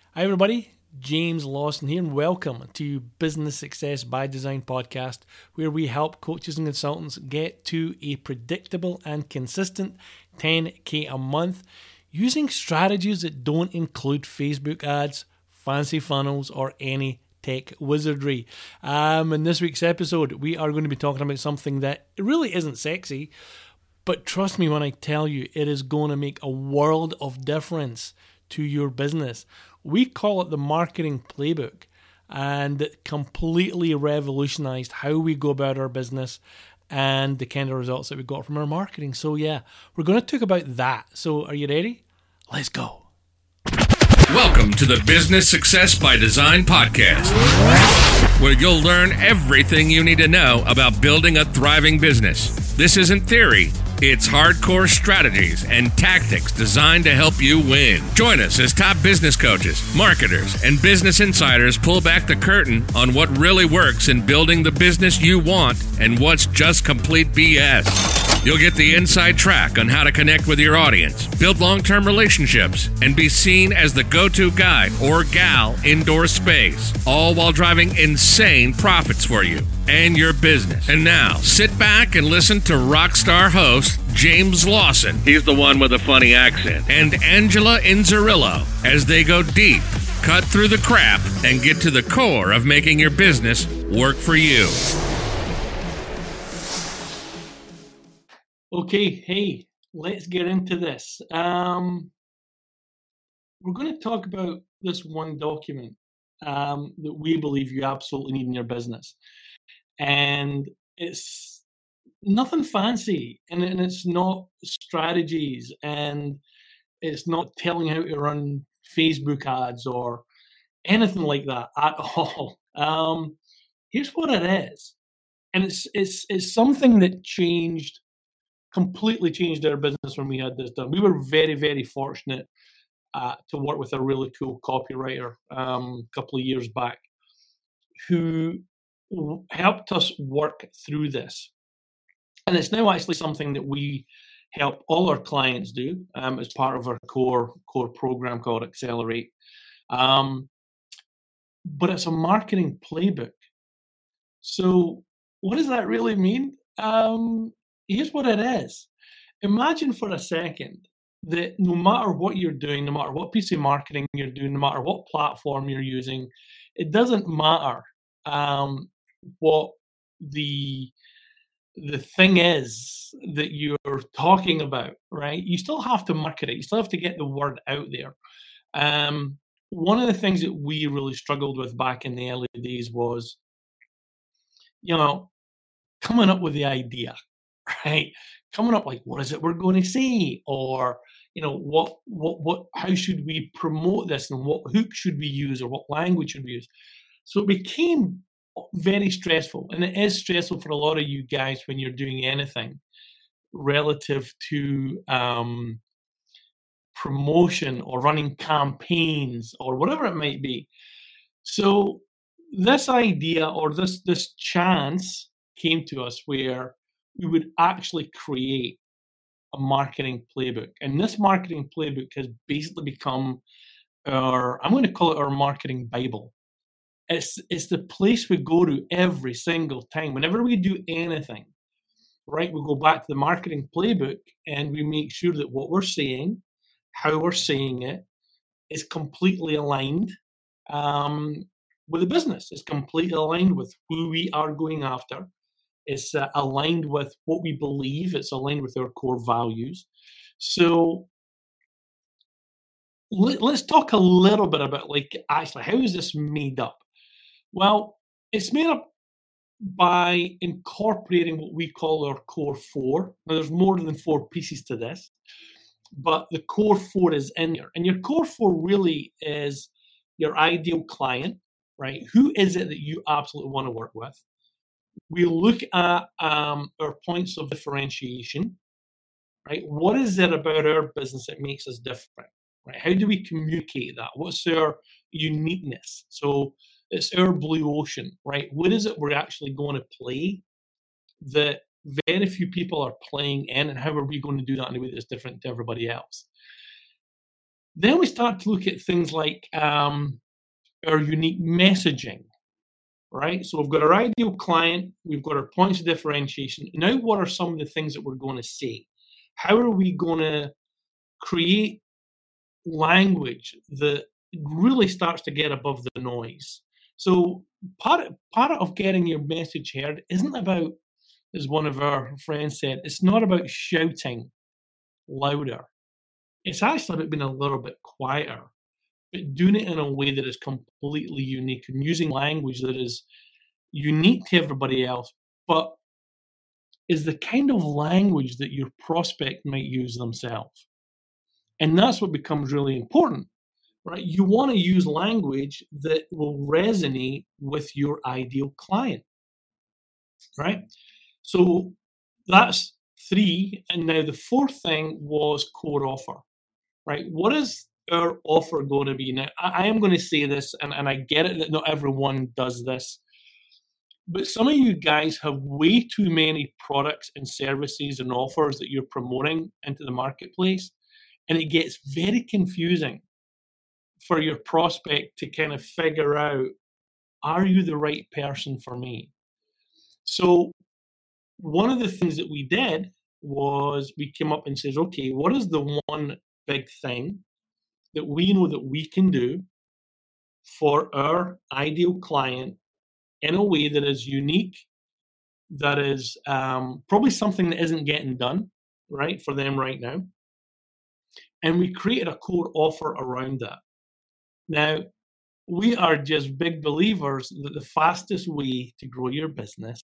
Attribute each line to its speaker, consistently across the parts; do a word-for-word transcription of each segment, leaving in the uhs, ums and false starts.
Speaker 1: Hi, everybody. James Lawson here, and welcome to Business Success by Design podcast, where we help coaches and consultants get to a predictable and consistent ten K a month using strategies that don't include Facebook ads, fancy funnels, or any tech wizardry. Um, in this week's episode, we are going to be talking about something that really isn't sexy, but trust me when I tell you, it is going to make a world of difference to your business. We call it the marketing playbook, and it completely revolutionized how we go about our business and the kind of results that we got from our marketing. So yeah, we're going to talk about that. So are you ready? Let's go.
Speaker 2: Welcome to the Business Success by Design podcast, where you'll learn everything you need to know about building a thriving business. This isn't theory. It's hardcore strategies and tactics designed to help you win. Join us as top business coaches, marketers, and business insiders pull back the curtain on what really works in building the business you want and what's just complete B S. You'll get the inside track on how to connect with your audience, build long-term relationships, and be seen as the go-to guy or gal indoor space, all while driving insane profits for you and your business. And now, sit back and listen to rockstar host James Lawson, he's the one with a funny accent, and Angela Inzerillo as they go deep, cut through the crap, and get to the core of making your business work for you.
Speaker 1: Okay, hey, let's get into this. Um, we're going to talk about this one document um, that we believe you absolutely need in your business. And it's nothing fancy, and, and it's not strategies, and it's not telling how to run Facebook ads or anything like that at all. Um, here's what it is. And it's it's it's something that changed completely changed our business when we had this done. We were very, very fortunate uh, to work with a really cool copywriter um, a couple of years back who w- helped us work through this. And it's now actually something that we help all our clients do um, as part of our core core program called Accelerate. Um, but it's a marketing playbook. So what does that really mean? Um, Here's what it is. Imagine for a second that no matter what you're doing, no matter what piece of marketing you're doing, no matter what platform you're using, it doesn't matter um, what the the thing is that you're talking about, right? You still have to market it. You still have to get the word out there. Um, one of the things that we really struggled with back in the early days was, you know, coming up with the idea. Right, coming up like, what is it we're going to say, or you know, what, what, what, how should we promote this, and what hook should we use, or what language should we use? So it became very stressful, and it is stressful for a lot of you guys when you're doing anything relative to um, promotion or running campaigns or whatever it might be. So this idea or this this chance came to us where we would actually create a marketing playbook. And this marketing playbook has basically become our, I'm going to call it our marketing Bible. It's, it's the place we go to every single time. Whenever we do anything, right, we go back to the marketing playbook and we make sure that what we're saying, how we're saying it, is completely aligned um, with the business. It's completely aligned with who we are going after. It's uh, aligned with what we believe. It's aligned with our core values. So let, let's talk a little bit about, like, actually, how is this made up? Well, it's made up by incorporating what we call our core four. Now, there's more than four pieces to this, but the core four is in here. And your core four really is your ideal client, right? Who is it that you absolutely want to work with? We look at um, our points of differentiation, right? What is it about our business that makes us different, right? How do we communicate that? What's our uniqueness? So it's our blue ocean, right? What is it we're actually going to play that very few people are playing in, and how are we going to do that in a way that's different to everybody else? Then we start to look at things like um, our unique messaging, right? So we've got our ideal client, we've got our points of differentiation. Now, what are some of the things that we're going to say? How are we going to create language that really starts to get above the noise? So part of, part of getting your message heard isn't about, as one of our friends said, it's not about shouting louder. It's actually about being a little bit quieter, but doing it in a way that is completely unique and using language that is unique to everybody else, but is the kind of language that your prospect might use themselves. And that's what becomes really important, right? You want to use language that will resonate with your ideal client, right? So that's three. And now the fourth thing was core offer, right? What is our offer going to be? Now, I, I am going to say this, and, and I get it that not everyone does this, but some of you guys have way too many products and services and offers that you're promoting into the marketplace. And it gets very confusing for your prospect to kind of figure out, are you the right person for me? So one of the things that we did was we came up and says, okay, what is the one big thing that we know that we can do for our ideal client in a way that is unique, that is um, probably something that isn't getting done, right, for them right now. And we created a core offer around that. Now, we are just big believers that the fastest way to grow your business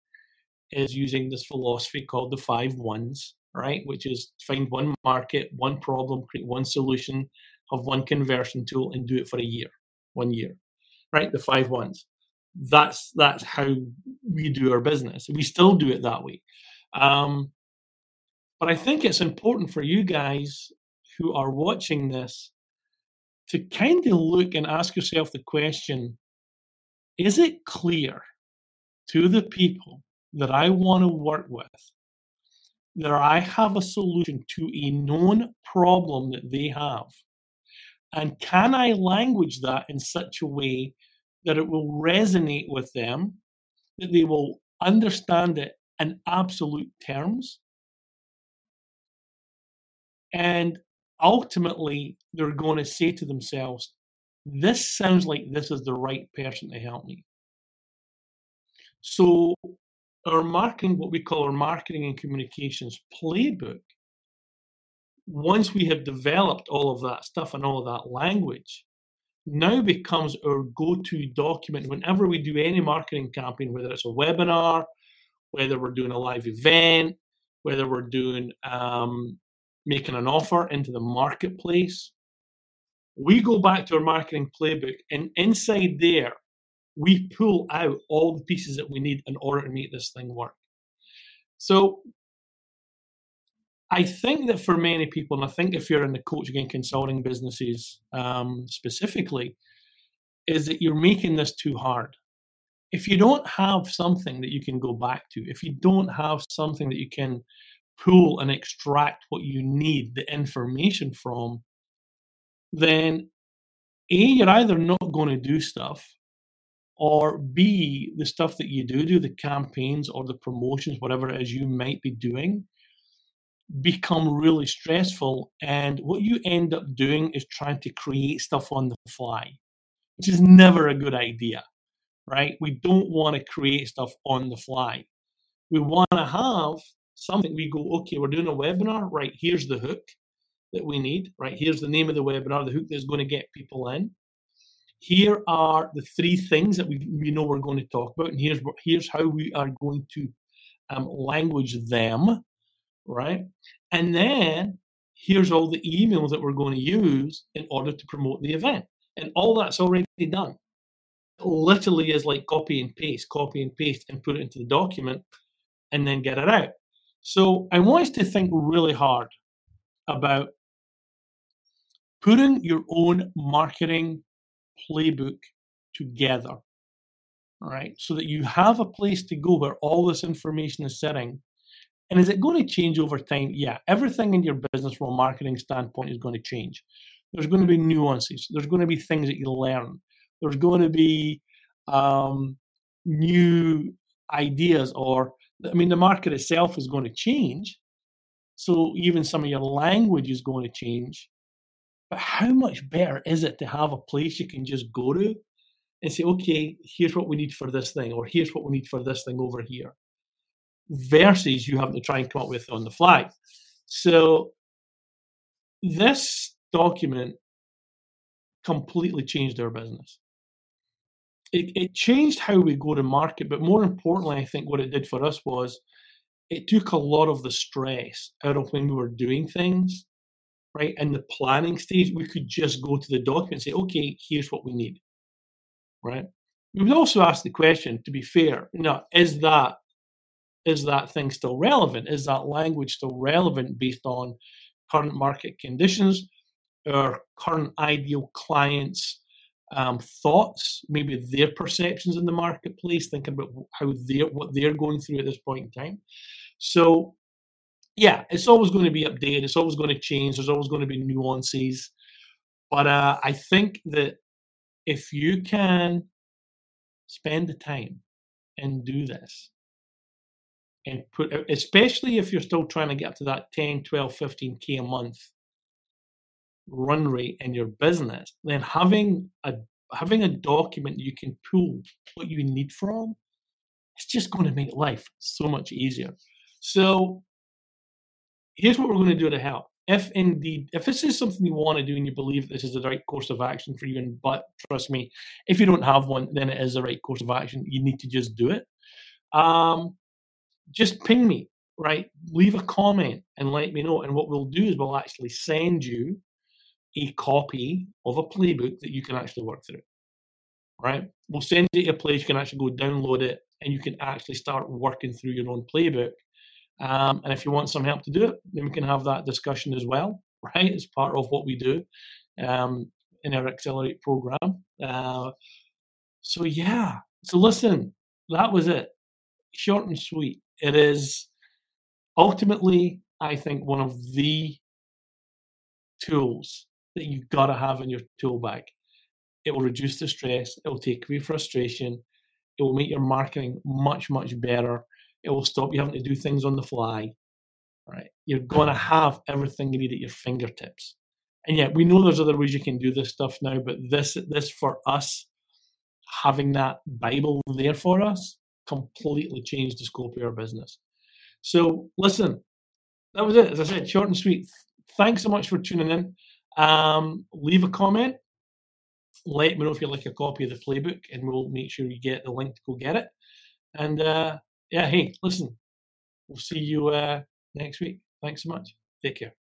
Speaker 1: is using this philosophy called the five ones, right? Which is find one market, one problem, create one solution, have one conversion tool, and do it for a year, one year, right? The five ones. That's that's how we do our business. We still do it that way. Um, but I think it's important for you guys who are watching this to kind of look and ask yourself the question, is it clear to the people that I want to work with that I have a solution to a known problem that they have? And can I language that in such a way that it will resonate with them, that they will understand it in absolute terms? And ultimately, they're going to say to themselves, this sounds like this is the right person to help me. So our marketing, what we call our marketing and communications playbook, once we have developed all of that stuff and all of that language, now becomes our go-to document whenever we do any marketing campaign, whether it's a webinar, whether we're doing a live event, whether we're doing um, making an offer into the marketplace. We go back to our marketing playbook, and inside there, we pull out all the pieces that we need in order to make this thing work. So I think that for many people, and I think if you're in the coaching and consulting businesses um, specifically, is that you're making this too hard. If you don't have something that you can go back to, if you don't have something that you can pull and extract what you need, the information from, then A, you're either not going to do stuff, or B, the stuff that you do, do the campaigns or the promotions, whatever it is you might be doing, become really stressful. And what you end up doing is trying to create stuff on the fly, which is never a good idea, right? We don't want to create stuff on the fly. We want to have something. We go, okay, we're doing a webinar, right? Here's the hook that we need, right? Here's the name of the webinar, the hook that's going to get people in. Here are the three things that we, we know we're going to talk about, and here's here's how we are going to um, language them, right? And then here's all the emails that we're going to use in order to promote the event, and all that's already done. It literally is like copy and paste, copy and paste, and put it into the document, and then get it out. So I want us to think really hard about putting your own marketing playbook together, all right, so that you have a place to go where all this information is sitting. And is it going to change over time? Yeah, everything in your business from a marketing standpoint is going to change. There's going to be nuances. There's going to be things that you learn. There's going to be um, new ideas, or, I mean, the market itself is going to change. So even some of your language is going to change. But how much better is it to have a place you can just go to and say, okay, here's what we need for this thing, or here's what we need for this thing over here, versus you having to try and come up with it on the fly. So this document completely changed our business. It, it changed how we go to market, but more importantly, I think what it did for us was it took a lot of the stress out of when we were doing things, right? In the planning stage, we could just go to the document and say, okay, here's what we need, right? We would also ask the question, to be fair, you know, is that is that thing still relevant? Is that language still relevant based on current market conditions or current ideal clients' um, thoughts, maybe their perceptions in the marketplace, thinking about how they're what they're going through at this point in time? So, yeah, it's always going to be updated. It's always going to change. There's always going to be nuances. But uh, I think that if you can spend the time and do this, and put, especially if you're still trying to get up to that ten, twelve, fifteen K a month run rate in your business, then having a having a document you can pull what you need from, it's just going to make life so much easier. So here's what we're going to do to help. If indeed, if this is something you want to do and you believe this is the right course of action for you, and but trust me, if you don't have one, then it is the right course of action. You need to just do it. Um, just ping me, right? Leave a comment and let me know. And what we'll do is we'll actually send you a copy of a playbook that you can actually work through, right? We'll send you a place you can actually go download it, and you can actually start working through your own playbook. Um, and if you want some help to do it, then we can have that discussion as well, right? It's part of what we do um, in our Accelerate program. Uh, so yeah, so listen, that was it. Short and sweet. It is ultimately, I think, one of the tools that you've got to have in your tool bag. It will reduce the stress. It will take away frustration. It will make your marketing much, much better. It will stop you having to do things on the fly, right? You're going to have everything you need at your fingertips. And yet, we know there's other ways you can do this stuff now, but this, this for us, having that Bible there for us, completely changed the scope of our business. So listen, that was it. As I said, short and sweet. Thanks so much for tuning in. Um, leave a comment. Let me know if you'd like a copy of the playbook, and we'll make sure you get the link to go get it. And uh, yeah, hey, listen, we'll see you uh, next week. Thanks so much. Take care.